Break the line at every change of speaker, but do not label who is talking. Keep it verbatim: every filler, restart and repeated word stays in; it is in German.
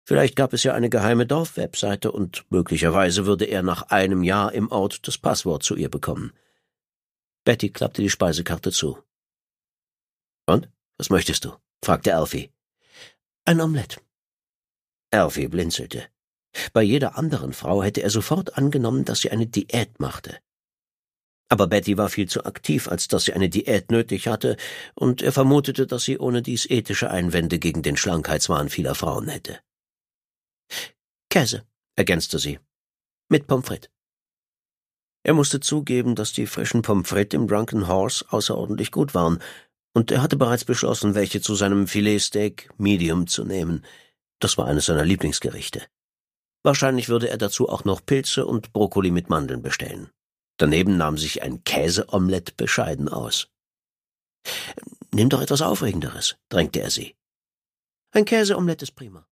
Vielleicht gab es ja eine geheime Dorfwebseite und möglicherweise würde er nach einem Jahr im Ort das Passwort zu ihr bekommen. Betty klappte die Speisekarte zu. »Und, was möchtest du?« fragte Alfie. »Ein Omelett.« Alfie blinzelte. Bei jeder anderen Frau hätte er sofort angenommen, dass sie eine Diät machte. Aber Betty war viel zu aktiv, als dass sie eine Diät nötig hatte, und er vermutete, dass sie ohne dies ethische Einwände gegen den Schlankheitswahn vieler Frauen hätte. »Käse«, ergänzte sie, »mit Pommes frites.« Er musste zugeben, dass die frischen Pommes frites im Drunken Horse außerordentlich gut waren, und er hatte bereits beschlossen, welche zu seinem Filetsteak Medium zu nehmen. Das war eines seiner Lieblingsgerichte. Wahrscheinlich würde er dazu auch noch Pilze und Brokkoli mit Mandeln bestellen. Daneben nahm sich ein Käseomelett bescheiden aus. »Nimm doch etwas Aufregenderes«, drängte er sie. »Ein Käseomelett ist prima.«